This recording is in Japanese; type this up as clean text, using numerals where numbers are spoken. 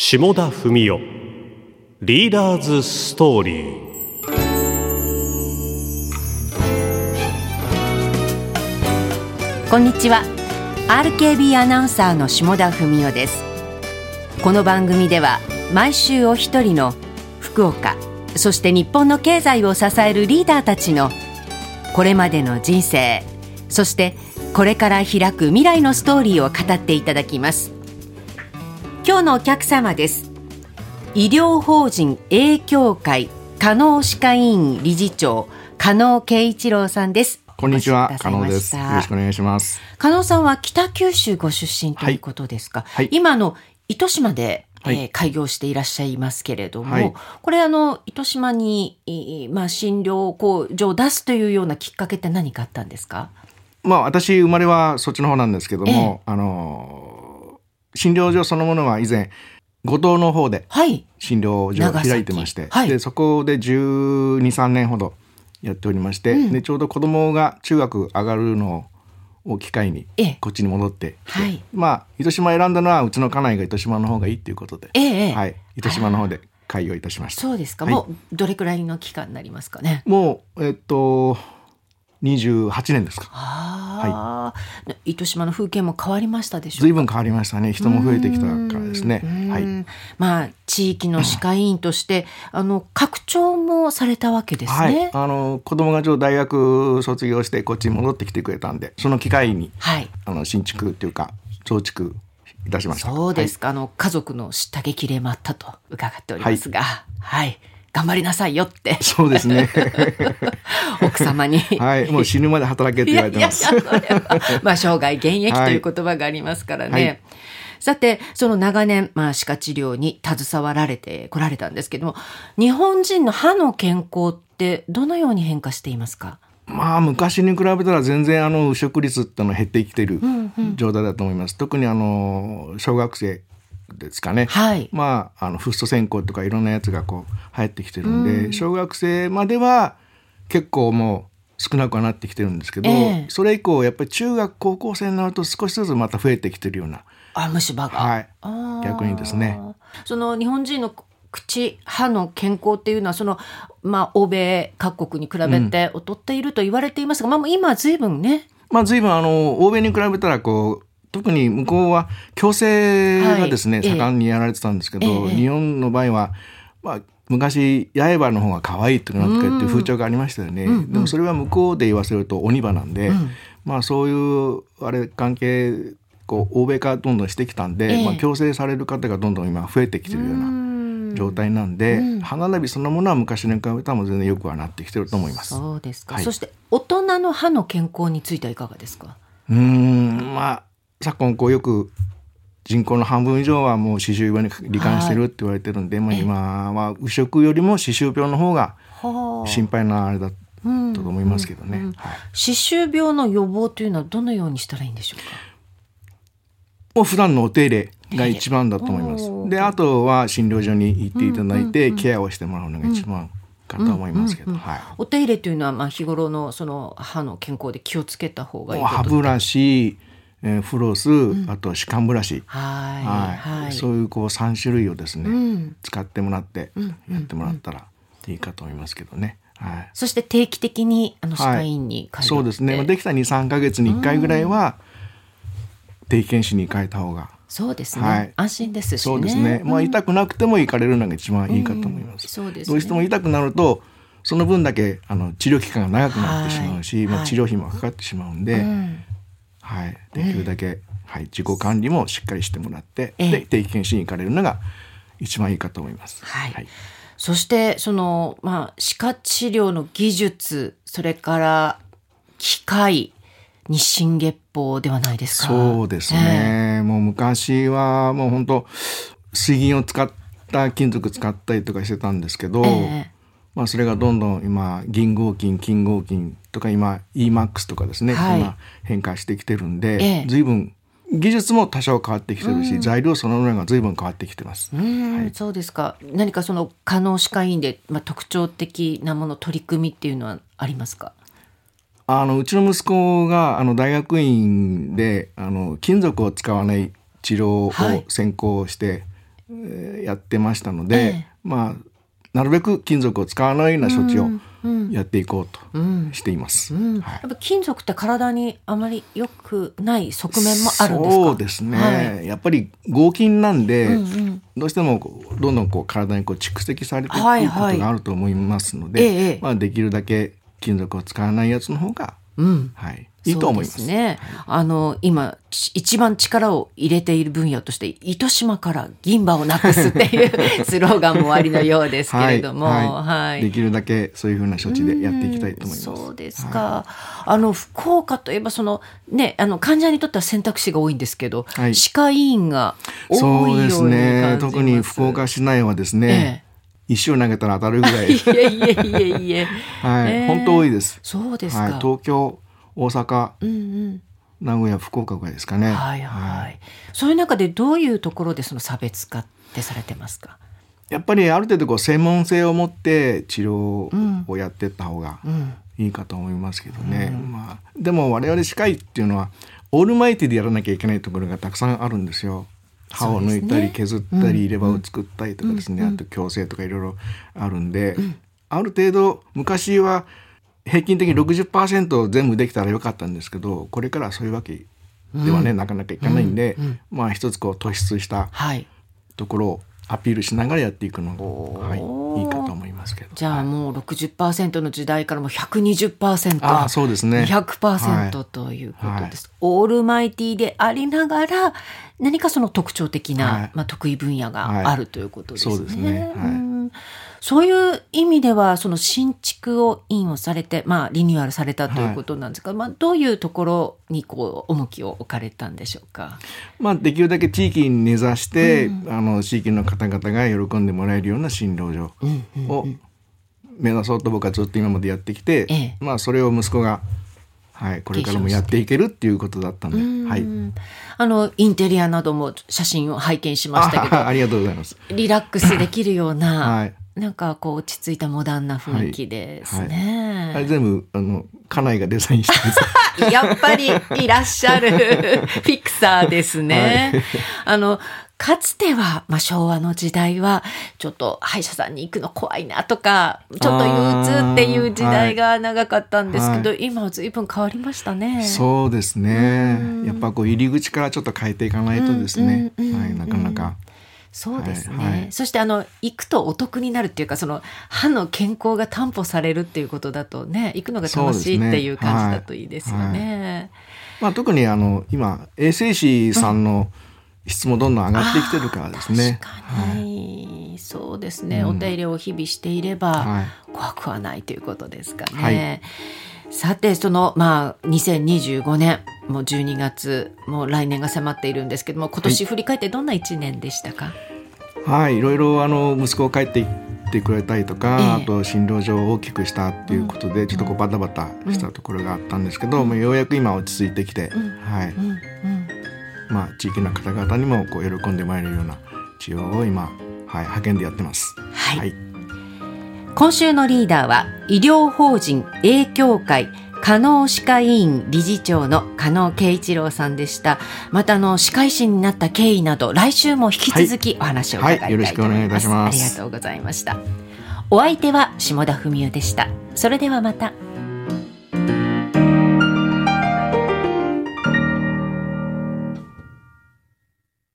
下田文雄リーダーズストーリー。 こんにちは。 RKB アナウンサーの下田文雄です。この番組では毎週お一人の福岡、そして日本の経済を支えるリーダーたちのこれまでの人生、そしてこれから開く未来のストーリーを語っていただきます。今日のお客様です。医療法人 A 協会加納歯科医院理事長、加納圭一郎さんです。 こんにちは、加納です。よろしくお願いします。 加納さんは北九州ご出身ということですか？ はい、 今糸島で、 はい、 開業していらっしゃいますけれども、 はい、 これ糸島に、診療工場を出すというようなきっかけって何かあったんですか？ 私生まれはそっちの方なんですけども、診療所そのものは以前五島の方で診療所を開いてまして、でそこで12、13年ほどやっておりまして、でちょうど子供が中学上がるのを機会にこっちに戻ってきて、糸島選んだのはうちの家内が糸島の方がいいっていうことで、糸島の方で開業いたしました。 そうですか。もうどれくらいの期間になりますかね？ もう28年ですか。 糸島の風景も変わりましたでしょうか？ 随分変わりましたね。人も増えてきたからですね。 地域の歯科医院として拡張もされたわけですね。 子供が大学卒業してこっちに戻ってきてくれたんで、その機会に、新築っていうか増築いたしました。 そうですか。家族の知った激励もあったと伺っておりますが、頑張りなさいよって。 そうですね。 奥様に、 もう死ぬまで働けって言われてます。 それは生涯現役という言葉がありますからね。さて、その長年、歯科治療に携わられてこられたんですけども、日本人の歯の健康ってどのように変化していますか？ 昔に比べたら全然飢食率ってのは減ってきている状態だと思います。特に小学生ですかね。フッ素専攻とかいろんなやつが流行ってきてるんで、小学生までは結構もう少なくはなってきてるんですけど、それ以降やっぱり中学高校生になると少しずつまた増えてきてるような虫歯が、 逆にですね。 その日本人の口歯の健康っていうのは欧米各国に比べて劣っていると言われていますが、今は随分ね、 随分欧米に比べたら特に向こうは矯正がですね、盛んにやられてたんですけど、日本の場合は、昔刃の方が可愛いとかっていう風潮がありましたよね。でもそれは向こうで言わせると鬼歯なんで、そういう関係欧米化どんどんしてきたんで、矯正される方がどんどん今増えてきてるような状態なんで、歯並びそのものは昔に比べたら全然よくはなってきてると思います。 そうですか。そして大人の歯の健康についてはいかがですか？ 昨今よく人口の半分以上はもう歯周病に罹患してるって言われてるんで、今は飢食よりも歯周病の方が心配なあれだと思いますけどね。 歯周病の予防というのはどのようにしたらいいんでしょうか？ もう普段のお手入れが一番だと思います。で、あとは診療所に行っていただいてケアをしてもらうのが一番かと思いますけど、 お手入れというのは日頃のその歯の健康で気をつけた方がいいことって？ 歯ブラシ、フロス、あと歯間ブラシ、そういう3種類をですね、使ってもらってやってもらったらいいかと思いますけどね。 そして定期的に歯科医院に通って、 そうですね。できた 2,3 ヶ月に1回ぐらいは定期検診に変えた方が、 そうですね、安心ですしね。 そうですね。痛くなくても行かれるのが一番いいかと思います。 そうですね。 どうしても痛くなるとその分だけ治療期間が長くなってしまうし、治療費もかかってしまうんで、できるだけ、自己管理もしっかりしてもらって、で定期検診に行かれるのが一番いいかと思います。 そしてその、歯科治療の技術、それから機械、日進月歩ではないですか？ そうですね。もう昔はもう本当水銀を使った金属使ったりとかしてたんですけど、それがどんどん今銀合金、金合金とか今 EMAX とかですね、今変化してきてるんで、随分技術も多少変わってきてるし、材料そのものが随分変わってきてます。 そうですか。何かその加納歯科医院で、特徴的なもの、取り組みっていうのはありますか？ うちの息子が大学院で金属を使わない治療を専攻して、 やってましたので、なるべく金属を使わないような処置をやっていこうとしています。 やっぱ金属って体にあまり良くない側面もあるんですか？ そうですね、やっぱり合金なんで、どうしてもどんどん体に蓄積されていくことがあると思いますので、できるだけ金属を使わないやつの方が、いいと思います。 そうですね。今一番力を入れている分野として糸島から銀歯をなくすっていうスローガンもありのようですけれども、 できるだけそういうふうな処置でやっていきたいと思います。 そうですか。福岡といえば患者にとっては選択肢が多いんですけど、歯科医院が多いように感じます。そうですね。 特に福岡市内はですね、石を投げたら当たるぐらい本当多いです。 そうですか。 東京、大阪、名古屋、福岡ぐらいですかね。 そういう中でどういうところでその差別化ってされてますか？ やっぱりある程度専門性を持って治療をやっていった方がいいかと思いますけどね。でも我々歯科医っていうのはオールマイティでやらなきゃいけないところがたくさんあるんですよ。歯を抜いたり削ったり入れ歯を作ったりとかですね、あと矯正とかいろいろあるんで、ある程度昔は平均的に 60% 全部できたらよかったんですけど、これからはそういうわけではね、なかなかいかないんで、一つ突出したところをアピールしながらやっていくのが、いいかと思いますけど。 じゃあもう 60% の時代からもう 120%、 そうですね、 200% ということです。オールマイティでありながら何かその特徴的な、得意分野があるということですね。 そうですね。 そういう意味ではその新築を院をされて、リニューアルされたということなんですが、どういうところに重きを置かれたんでしょうか？ できるだけ地域に根ざして、地域の方々が喜んでもらえるような診療所を目指そうと僕はずっと今までやってきて、それを息子がこれからもやっていけるっていうことだったんで、 インテリアなども写真を拝見しましたけど、 ありがとうございます。 リラックスできるような、なんか落ち着いたモダンな雰囲気ですね。 あれ全部家内がデザインしてます。 やっぱりいらっしゃるフィクサーですね。かつては、昭和の時代はちょっと歯医者さんに行くの怖いなとかちょっと憂鬱っていう時代が長かったんですけど、今は随分変わりましたね。 そうですね。やっぱ入り口からちょっと変えていかないとですね、なかなか。 そうですね。そして行くとお得になるっていうか、その歯の健康が担保されるっていうことだとね、行くのが楽しいっていう感じだといいですよね。 特に今衛生士さんの質もどんどん上がってきてるからですね。 確かに、そうですね。お手入れを日々していれば怖くはないということですかね。さてその2025年もう12月もう来年が迫っているんですけども、今年振り返ってどんな1年でしたか？ いろいろ息子が帰っていってくれたりとか、あと診療所を大きくしたっていうことで、ちょっとバタバタしたところがあったんですけど、ようやく今落ち着いてきて、地域の方々にも喜んでもらえるような治療を今、派遣でやってます。 今週のリーダーは医療法人 A 協会加納歯科医院理事長の加納圭一郎さんでした。また歯科医師になった経緯など来週も引き続きお話を伺いたいと思います。 よろしくお願いいたします。 ありがとうございました。お相手は下田文代でした。それではまた。